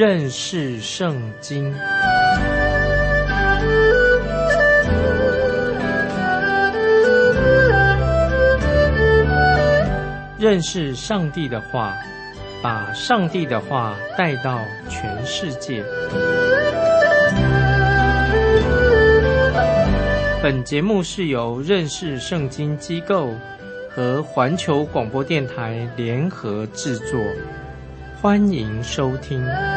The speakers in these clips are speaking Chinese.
认识圣经。认识上帝的话，把上帝的话带到全世界。本节目是由认识圣经机构和环球广播电台联合制作，欢迎收听。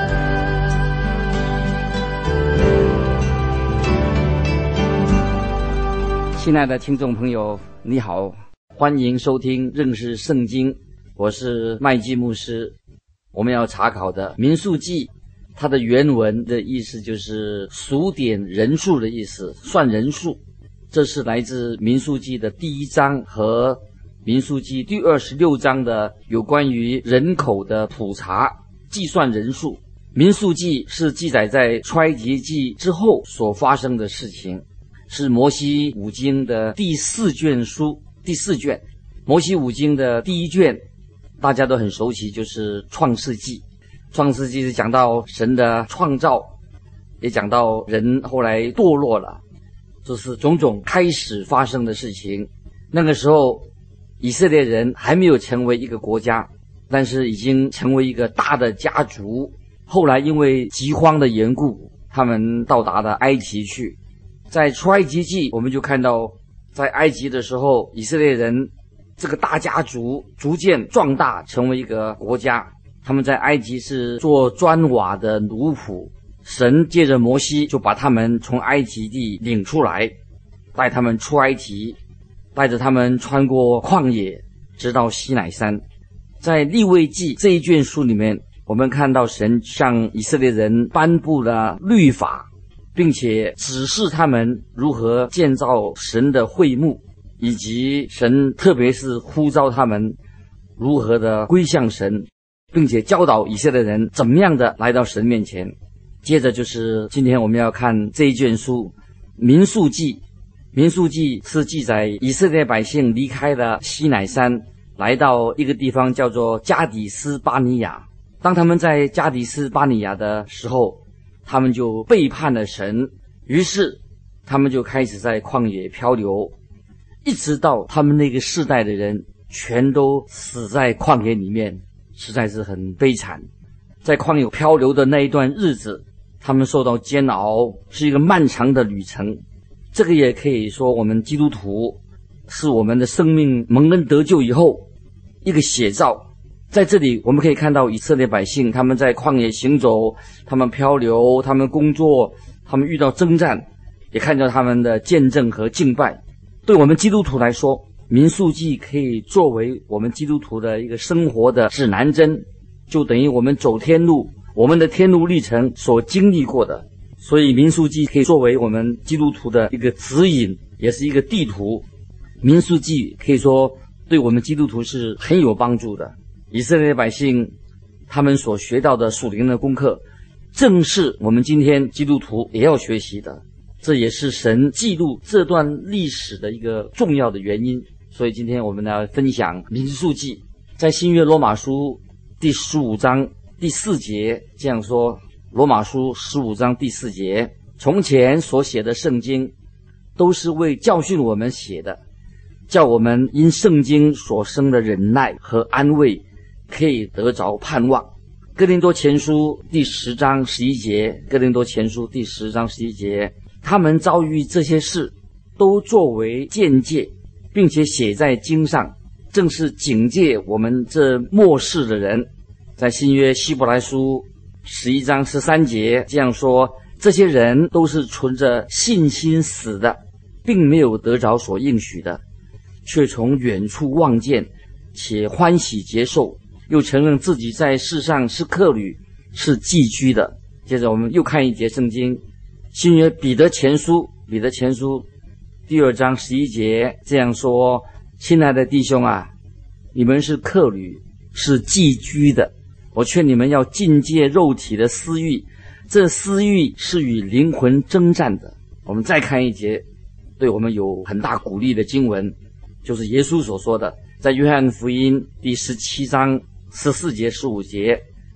亲爱的听众朋友，你好，欢迎收听认识圣经，我是麦基牧师。我们要查考的民数记，它的原文的意思就是数点人数的意思，算人数。这是来自民数记的第1章和民数记第26章的有关于人口的普查计算人数。民数记是记载在出埃及记之后所发生的事情，是摩西五经的第4卷书，第4卷。摩西五经的第1卷大家都很熟悉，就是创世纪。创世纪是讲到神的创造，也讲到人后来堕落了，这是种种开始发生的事情。那个时候以色列人还没有成为一个国家，但是已经成为一个大的家族。后来因为饥荒的缘故，他们到达了埃及去。在出埃及记我们就看到，在埃及的时候，以色列人这个大家族逐渐壮大，成为一个国家。他们在埃及是做砖瓦的奴仆，神借着摩西就把他们从埃及地领出来，带他们出埃及，带着他们穿过旷野，直到西乃山。在利未记这一卷书里面，我们看到神向以色列人颁布了律法，并且指示他们如何建造神的会幕，以及神特别是呼召他们如何的归向神，并且教导以色列人怎么样的来到神面前。接着就是今天我们要看这一卷书民数记。民数记是记载以色列百姓离开了西乃山，来到一个地方叫做加底斯巴尼亚。当他们在加底斯巴尼亚的时候，他们就背叛了神，于是他们就开始在旷野漂流，一直到他们那个世代的人全都死在旷野里面，实在是很悲惨。在旷野漂流的那一段日子，他们受到煎熬，是一个漫长的旅程。这个也可以说我们基督徒是我们的生命蒙恩得救以后一个写照。在这里我们可以看到以色列百姓，他们在旷野行走，他们漂流，他们工作，他们遇到征战，也看到他们的见证和敬拜。对我们基督徒来说，民数记可以作为我们基督徒的一个生活的指南针，就等于我们走天路，我们的天路历程所经历过的。所以民数记可以作为我们基督徒的一个指引，也是一个地图。民数记可以说对我们基督徒是很有帮助的。以色列百姓他们所学到的属灵的功课，正是我们今天基督徒也要学习的，这也是神记录这段历史的一个重要的原因。所以今天我们来分享民数记。在新约罗马书第15章第4节这样说，罗马书15章第4节，从前所写的圣经都是为教训我们写的，叫我们因圣经所生的忍耐和安慰可以得着盼望。哥林多前书第10章11节，哥林多前书第10章11节，他们遭遇这些事都作为鉴戒，并且写在经上，正是警戒我们这末世的人。在新约希伯来书11章13节这样说，这些人都是存着信心死的，并没有得着所应许的，却从远处望见，且欢喜接受，又承认自己在世上是客旅，是寄居的。接着我们又看一节圣经，新约彼得前书第2章11节这样说，亲爱的弟兄啊，你们是客旅，是寄居的，我劝你们要禁戒肉体的私欲，这私欲是与灵魂征战的。我们再看一节对我们有很大鼓励的经文，就是耶稣所说的，在约翰福音第17章14节15节，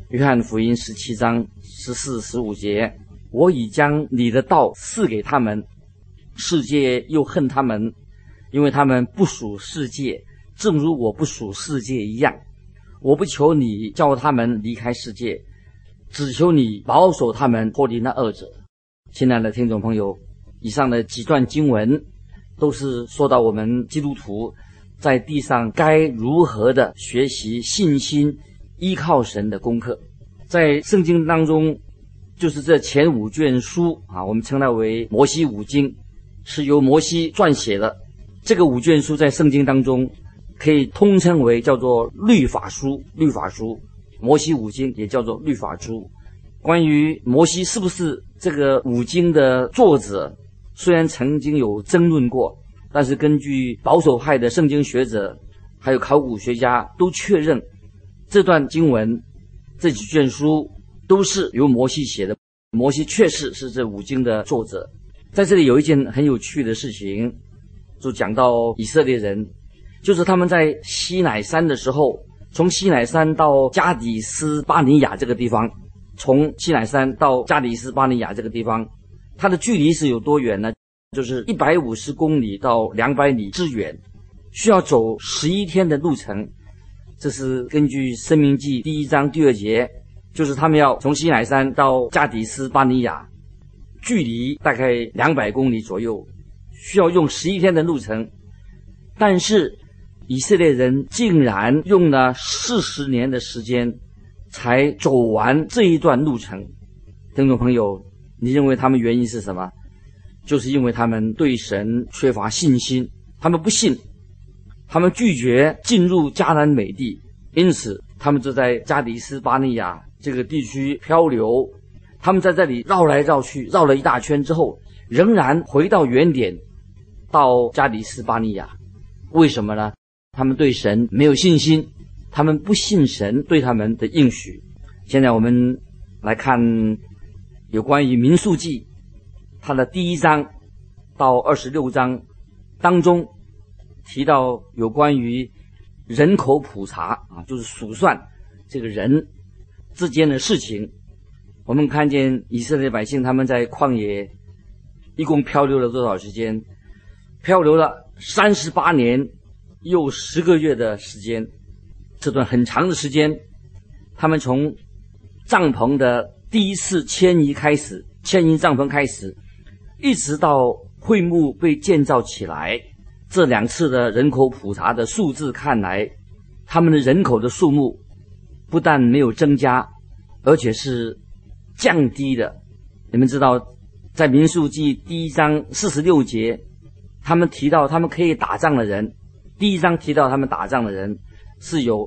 约翰福音17章14、15节，我已将你的道赐给他们，世界又恨他们，因为他们不属世界，正如我不属世界一样。我不求你叫他们离开世界，只求你保守他们脱离那恶者。亲爱的听众朋友，以上的几段经文都是说到我们基督徒在地上该如何的学习信心依靠神的功课。在圣经当中，就是这前5卷书我们称它为摩西五经，是由摩西撰写的。这个5卷书在圣经当中可以通称为叫做律法书，摩西五经也叫做律法书。关于摩西是不是这个5经的作者，虽然曾经有争论过，但是根据保守派的圣经学者还有考古学家都确认，这段经文这几卷书都是由摩西写的，摩西确实是这5经的作者。在这里有一件很有趣的事情，就讲到以色列人，就是他们在西乃山的时候，从西乃山到加底斯巴尼亚这个地方，从西乃山到加底斯巴尼亚这个地方，它的距离是有多远呢？就是150公里到200里之远，需要走11天的路程。这是根据申命记1章2节，就是他们要从西乃山到加底斯巴尼亚，距离大概200公里左右，需要用11天的路程。但是以色列人竟然用了40年的时间才走完这一段路程。听众朋友，你认为他们原因是什么？就是因为他们对神缺乏信心，他们不信，他们拒绝进入迦南美地，因此他们就在加底斯巴尼亚这个地区漂流。他们在这里绕来绕去，绕了一大圈之后，仍然回到原点，到加底斯巴尼亚。为什么呢？他们对神没有信心，他们不信神对他们的应许。现在我们来看有关于民数记它的第1章到26章当中提到有关于人口普查就是数算这个人之间的事情。我们看见以色列百姓他们在旷野一共漂流了多少时间？漂流了38年又10个月的时间。这段很长的时间，他们从帐篷的第一次迁移帐篷开始，一直到会幕被建造起来，这2次的人口普查的数字看来，他们的人口的数目不但没有增加，而且是降低的。你们知道在民数记第1章46节，他们提到他们可以打仗的人，第1章提到他们打仗的人是有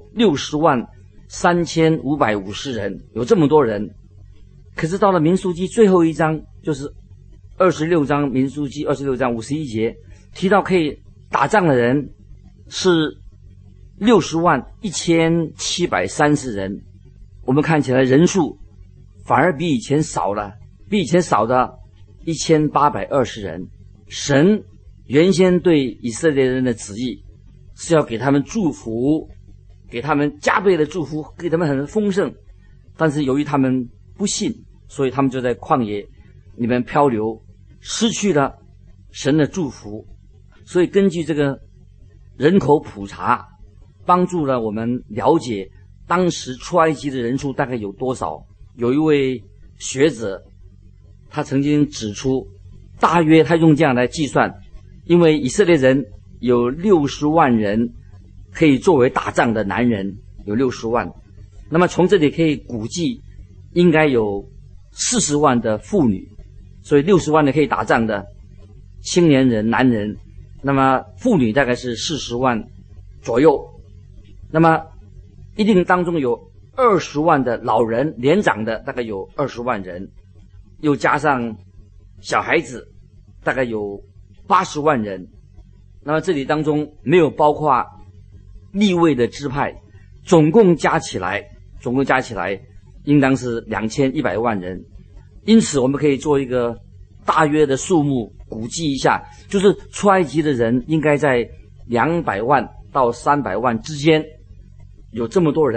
603550人，有这么多人。可是到了民数记最后一章，就是26章，民数记26章51节提到可以打仗的人是601730人。我们看起来人数反而比以前少了，比以前少的1820人。神原先对以色列人的旨意是要给他们祝福，给他们加倍的祝福，给他们很丰盛，但是由于他们不信，所以他们就在旷野里面漂流，失去了神的祝福。所以根据这个人口普查，帮助了我们了解当时出埃及的人数大概有多少。有一位学者他曾经指出，大约他用这样来计算，因为以色列人有60万人可以作为打仗的男人，有60万，那么从这里可以估计应该有40万的妇女，所以60万的可以打仗的青年人男人，那么妇女大概是40万左右，那么一定当中有20万的老人，年长的大概有20万人，又加上小孩子大概有80万人。那么这里当中没有包括利未的支派，总共加起来应当是2100万人。因此我们可以做一个大约的数目估计一下，就是出埃及的人应该在200万到300万之间，有这么多人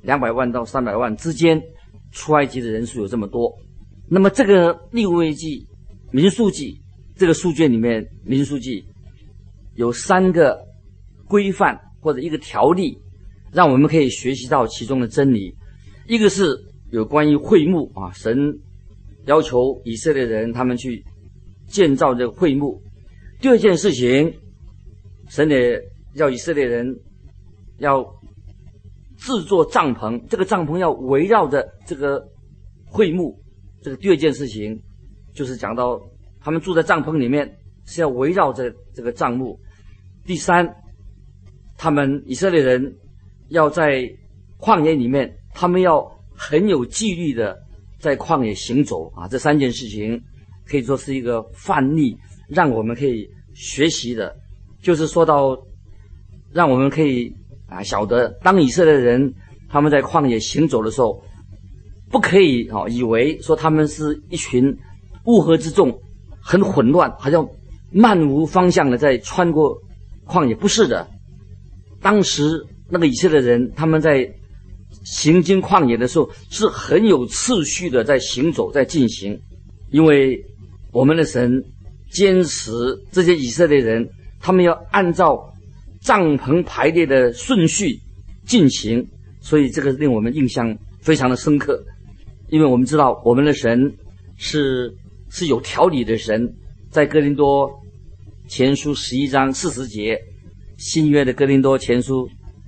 200万到300万之间，出埃及的人数有这么多。那么这个利未记、民数记这个书卷里面，民数记有3个规范或者一个条例，让我们可以学习到其中的真理。一个是有关于会幕啊，神要求以色列人他们去建造这个会幕。第二件事情，神也要以色列人要制作帐篷，这个帐篷要围绕着这个会幕。这个第二件事情就是讲到他们住在帐篷里面是要围绕着这个帐幕。第三，他们以色列人要在旷野里面，他们要很有纪律的在旷野行走啊。这3件事情可以说是一个范例，让我们可以学习的。就是说到让我们可以晓得，当以色列人他们在旷野行走的时候，不可以以为说他们是一群乌合之众，很混乱，好像漫无方向的在穿过旷野。不是的，当时那个以色列人他们在行经旷野的时候是很有次序的在行走，在进行。因为我们的神坚持这些以色列人他们要按照帐篷排列的顺序进行，所以这个令我们印象非常的深刻。因为我们知道我们的神是有条理的神，在哥林多前书11章40节，新约的哥林多前书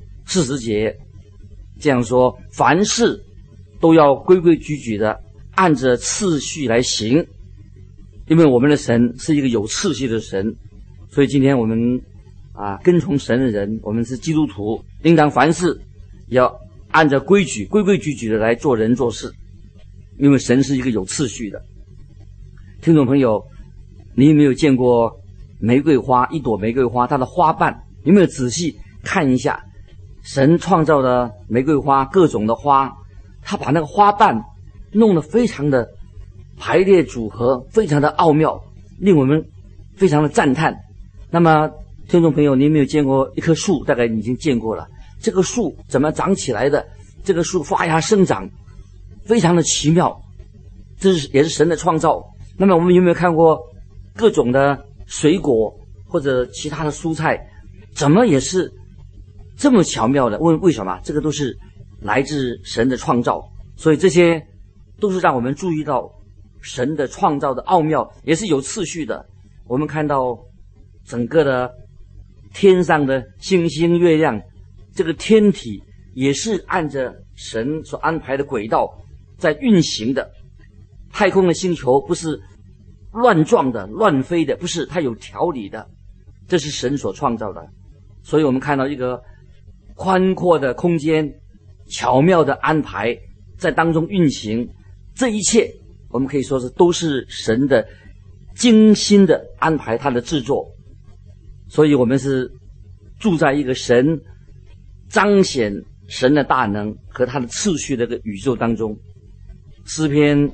40节这样说，凡事都要规规矩矩的按着次序来行。因为我们的神是一个有次序的神，所以今天我们跟从神的人，我们是基督徒，应当凡事要按着规矩规规矩矩的来做人做事。因为神是一个有次序的。听众朋友，你有没有见过玫瑰花？一朵玫瑰花它的花瓣有没有仔细看一下？神创造的玫瑰花，各种的花，他把那个花瓣弄得非常的排列组合，非常的奥妙，令我们非常的赞叹。那么听众朋友，你有没有见过一棵树？大概你已经见过了。这个树怎么长起来的？这个树发芽生长非常的奇妙，这也是神的创造。那么我们有没有看过各种的水果或者其他的蔬菜，怎么也是这么巧妙的？为什么？这个都是来自神的创造。所以这些都是让我们注意到神的创造的奥妙，也是有次序的。我们看到整个的天上的星星月亮，这个天体也是按着神所安排的轨道在运行的。太空的星球不是乱撞的乱飞的，不是，它有条理的，这是神所创造的。所以我们看到一个宽阔的空间，巧妙的安排在当中运行，这一切我们可以说是都是神的精心的安排，他的制作。所以我们是住在一个神彰显神的大能和他的次序的一个宇宙当中。诗篇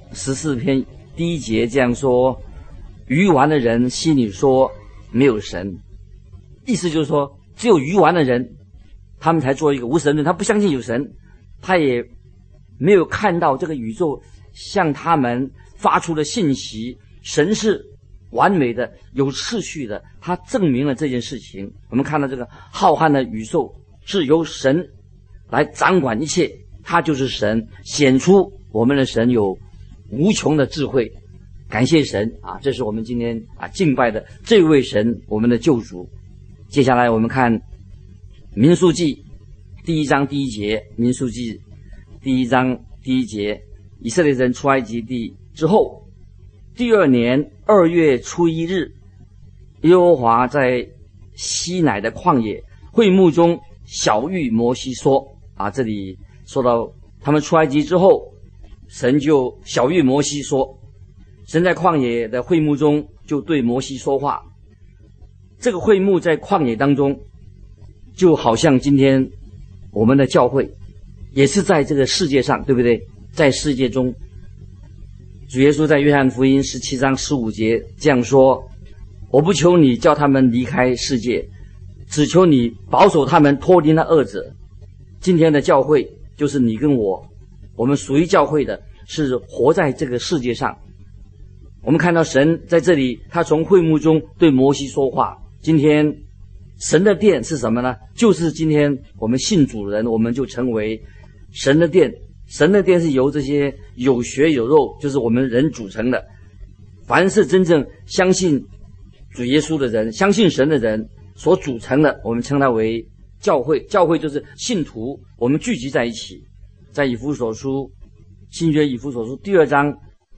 14篇第1节这样说，愚顽的人心里说没有神。意思就是说，只有愚顽的人他们才做一个无神论，他不相信有神，他也没有看到这个宇宙向他们发出的信息，神是完美的，有次序的，他证明了这件事情。我们看到这个浩瀚的宇宙是由神来掌管一切，他就是神，显出我们的神有无穷的智慧。感谢神啊！这是我们今天敬拜的这位神，我们的救主。接下来我们看民数记第1章第1节，民数记第1章第1节，以色列人出埃及地之后，第2年2月初1日，耶和华在西乃的旷野会幕中晓谕摩西说这里说到他们出埃及之后，神就晓谕摩西说，神在旷野的会幕中就对摩西说话。这个会幕在旷野当中，就好像今天我们的教会也是在这个世界上，对不对？在世界中，主耶稣在约翰福音17章15节这样说，我不求你叫他们离开世界，只求你保守他们脱离那恶者。今天的教会就是你跟我，我们属于教会的，是活在这个世界上。我们看到神在这里，他从会幕中对摩西说话。今天神的殿是什么呢？就是今天我们信主的人，我们就成为神的殿。神的殿是由这些有血有肉，就是我们人组成的。凡是真正相信主耶稣的人，相信神的人所组成的，我们称它为教会。教会就是信徒，我们聚集在一起。在以弗所书，新约以弗所书第2章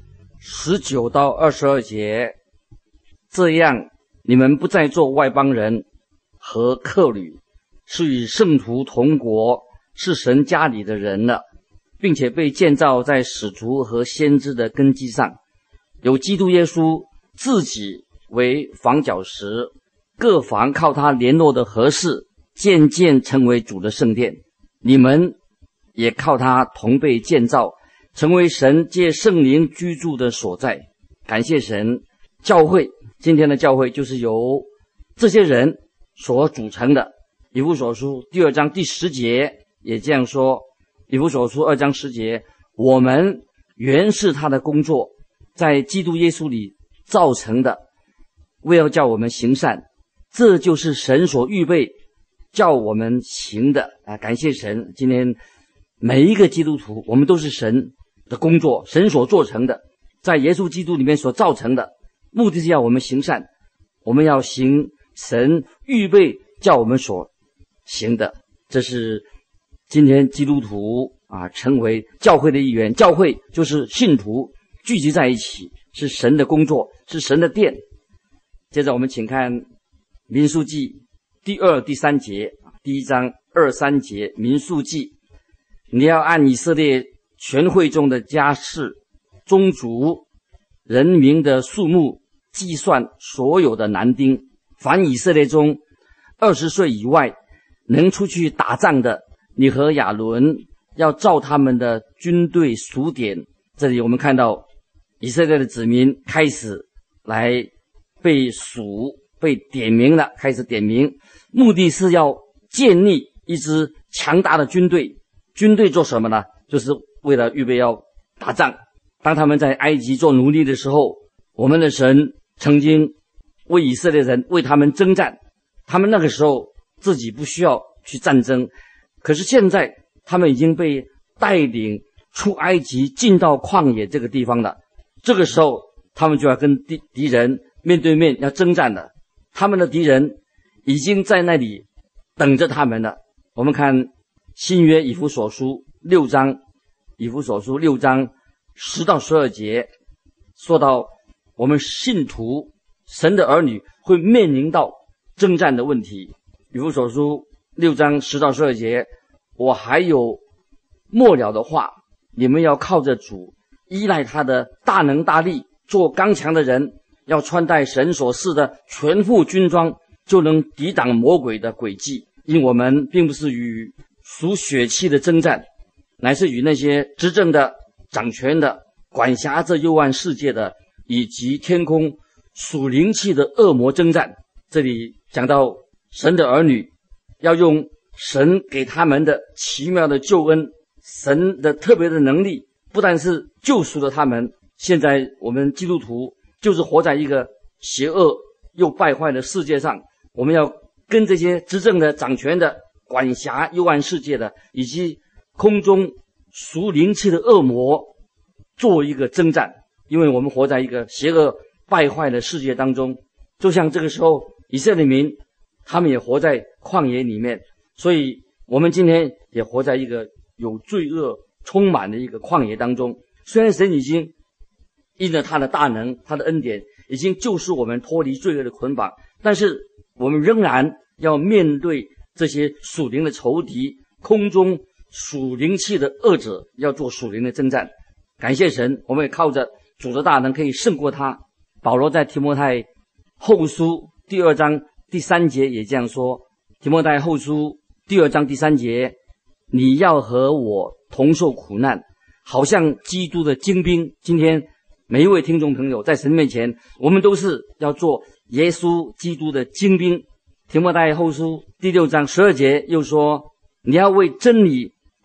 19到22节，这样你们不再做外邦人和客旅，是与圣徒同国，是神家里的人了，并且被建造在使徒和先知的根基上，有基督耶稣自己为房角石，各房靠他联络的合适，渐渐成为主的圣殿。你们也靠他同被建造，成为神借圣灵居住的所在。感谢神，教会，今天的教会就是由这些人所组成的。以弗所书第2章第10节也这样说，以弗所书2章10节，我们原是他的工作，在基督耶稣里造成的，为要叫我们行善，这就是神所预备叫我们行的啊！感谢神，今天每一个基督徒，我们都是神的工作，神所做成的，在耶稣基督里面所造成的，目的是要我们行善，我们要行神预备叫我们所行的。这是今天基督徒成为教会的一员。教会就是信徒聚集在一起，是神的工作，是神的殿。接着我们请看民数记第2、第3节，第1章2、3节，民数记，你要按以色列全会中的家室、宗族、人民的数目计算所有的男丁，凡以色列中20岁以外能出去打仗的，你和亚伦要照他们的军队数点。这里我们看到以色列的子民开始来被数，被点名了，开始点名，目的是要建立一支强大的军队。军队做什么呢？就是为了预备要打仗。当他们在埃及做奴隶的时候，我们的神曾经为以色列人为他们征战，他们那个时候自己不需要去战争，可是现在他们已经被带领出埃及，进到旷野这个地方了。这个时候他们就要跟敌人面对面要征战了，他们的敌人已经在那里等着他们了。我们看新约以弗所书6章，以弗所书6章10到12节，说到我们信徒神的儿女会面临到征战的问题。以弗所书6章10到12节，我还有末了的话，你们要靠着主，依赖他的大能大力，做刚强的人，要穿戴神所赐的全副军装，就能抵挡魔鬼的诡计。因我们并不是与属血气的征战，乃是与那些执政的、掌权的、管辖这幽暗世界的，以及天空属灵气的恶魔征战。这里讲到神的儿女要用神给他们的奇妙的救恩，神的特别的能力，不但是救赎了他们，现在我们基督徒就是活在一个邪恶又败坏的世界上，我们要跟这些执政的、掌权的、管辖幽暗世界的，以及空中属灵气的恶魔做一个征战。因为我们活在一个邪恶败坏的世界当中，就像这个时候以色列民他们也活在旷野里面，所以我们今天也活在一个有罪恶充满的一个旷野当中。虽然神已经因着他的大能，他的恩典已经救赎我们脱离罪恶的捆绑，但是我们仍然要面对这些属灵的仇敌，空中属灵气的恶者，要做属灵的征战。感谢神，我们也靠着主的大能可以胜过他。保罗在提摩太后书第2章第3节也这样说，提摩太后书第2章第3节，你要和我同受苦难，好像基督的精兵。今天每一位听众朋友在神面前，我们都是要做耶稣基督的精兵。提摩太后书第6章12节又说，你要为真理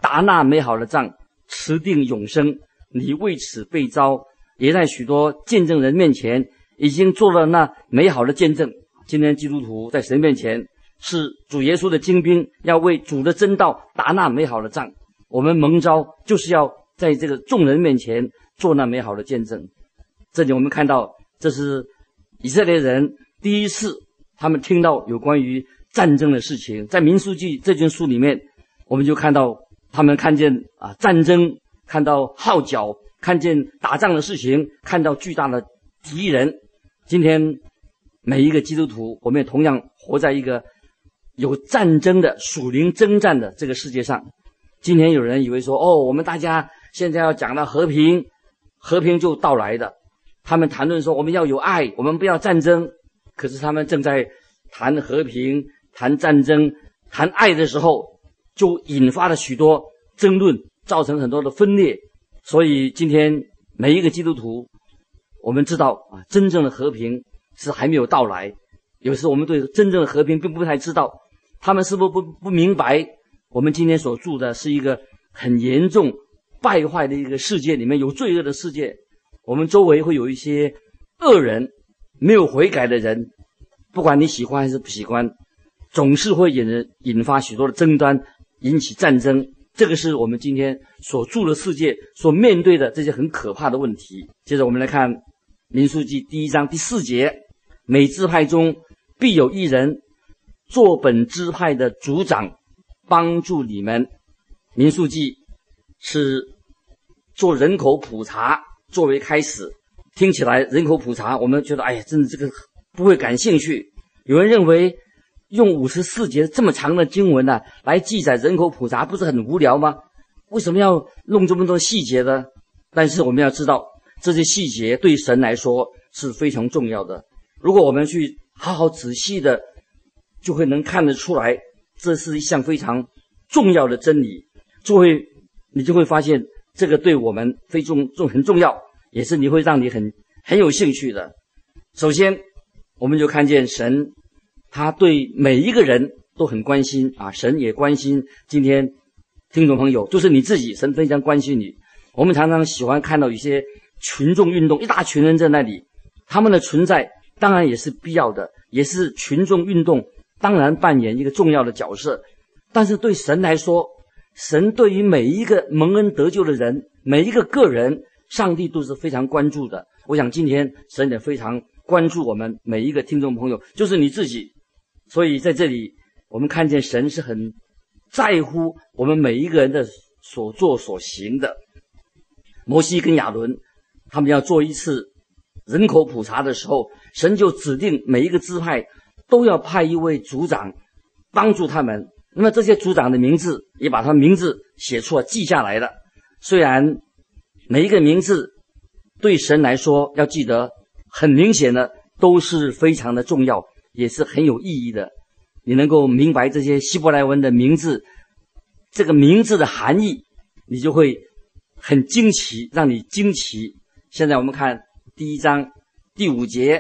打那美好的仗，持定永生。你为此被召，也在许多见证人面前已经做了那美好的见证。今天基督徒在神面前是主耶稣的精兵，要为主的真道打那美好的仗。我们蒙召就是要在这个众人面前做那美好的见证。这里我们看到，这是以色列人第一次他们听到有关于战争的事情。在民数记这卷书里面，我们就看到他们看见战争，看到号角，看见打仗的事情，看到巨大的敌人。今天每一个基督徒，我们也同样活在一个有战争的属灵征战的这个世界上。今天有人以为说，我们大家现在要讲到和平，和平就到来的。他们谈论说我们要有爱，我们不要战争。可是他们正在谈和平、谈战争、谈爱的时候，就引发了许多争论，造成很多的分裂。所以今天每一个基督徒，我们知道真正的和平是还没有到来。有时我们对真正的和平并不太知道，他们是不明白，我们今天所住的是一个很严重败坏的一个世界，里面有罪恶的世界。我们周围会有一些恶人，没有悔改的人，不管你喜欢还是不喜欢，总是会引发许多的争端，引起战争。这个是我们今天所住的世界所面对的这些很可怕的问题。接着我们来看民数记第1章第4节，每支派中必有一人做本支派的族长，帮助你们。民数记是做人口普查作为开始，听起来人口普查我们觉得真的这个不会感兴趣。有人认为用54节这么长的经文来记载人口普查不是很无聊吗？为什么要弄这么多细节呢？但是我们要知道，这些细节对神来说是非常重要的。如果我们去好好仔细的，就会能看得出来，这是一项非常重要的真理。你就会发现这个对我们很重要，也是你会让你很有兴趣的。首先我们就看见神他对每一个人都很关心神也关心今天听众朋友，就是你自己，神非常关心你。我们常常喜欢看到一些群众运动，一大群人在那里，他们的存在当然也是必要的，也是群众运动当然扮演一个重要的角色。但是对神来说，神对于每一个蒙恩得救的人，每一个个人，上帝都是非常关注的。我想今天神也非常关注我们每一个听众朋友，就是你自己。所以在这里我们看见神是很在乎我们每一个人的所做所行的。摩西跟亚伦他们要做一次人口普查的时候，神就指定每一个支派都要派一位族长帮助他们。那么这些族长的名字也把他们名字写出来记下来了。虽然每一个名字对神来说要记得，很明显的都是非常的重要，也是很有意义的。你能够明白这些希伯来文的名字，这个名字的含义，你就会很惊奇，让你惊奇。现在我们看第1章第5节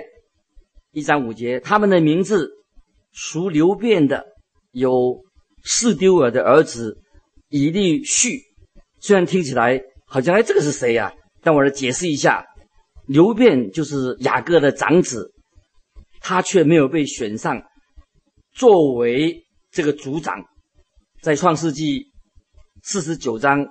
，1章5节，他们的名字属流便的有示丢尔的儿子以利续。虽然听起来好像这个是谁啊？但我来解释一下，流便就是雅各的长子，他却没有被选上作为这个族长。在创世纪49章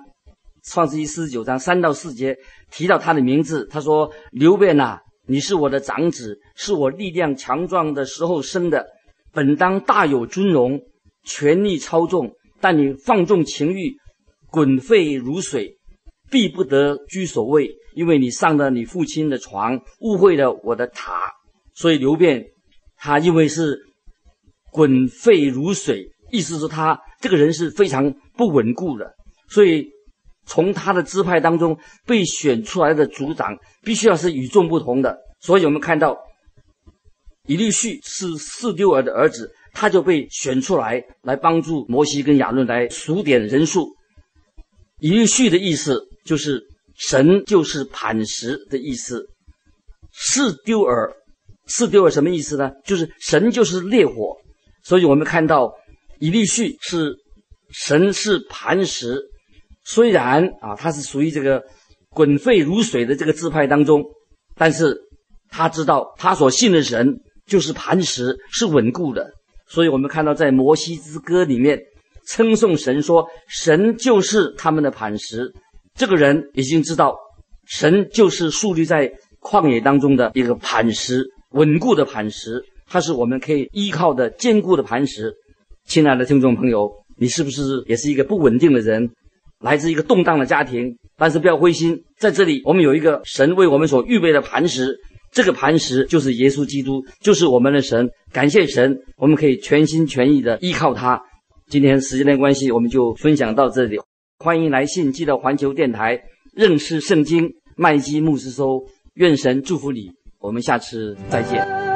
3到4节提到他的名字，他说，流便你是我的长子，是我力量强壮的时候生的，本当大有尊荣，权力超纵，但你放纵情欲，滚沸如水，必不得居首位，因为你上了你父亲的床，误会了我的塔。所以流便他因为是滚沸如水，意思是他这个人是非常不稳固的，所以从他的支派当中被选出来的族长必须要是与众不同的。所以我们看到以利续是示丢尔的儿子，他就被选出来帮助摩西跟亚伦来数点人数。以利续的意思就是神就是磐石的意思。示丢尔什么意思呢？就是神就是烈火。所以我们看到以利续是神是磐石， 虽然他是属于这个滚沸如水的这个支派当中，但是他知道他所信的神就是磐石，是稳固的。所以我们看到在摩西之歌里面称颂神说，神就是他们的磐石。这个人已经知道神就是树立在旷野当中的一个磐石，稳固的磐石，它是我们可以依靠的坚固的磐石。亲爱的听众朋友，你是不是也是一个不稳定的人，来自一个动荡的家庭？但是不要灰心，在这里我们有一个神为我们所预备的磐石，这个磐石就是耶稣基督，就是我们的神。感谢神，我们可以全心全意的依靠他。今天时间的关系，我们就分享到这里。欢迎来信寄到环球电台认识圣经麦基牧师收。愿神祝福你，我们下次再见。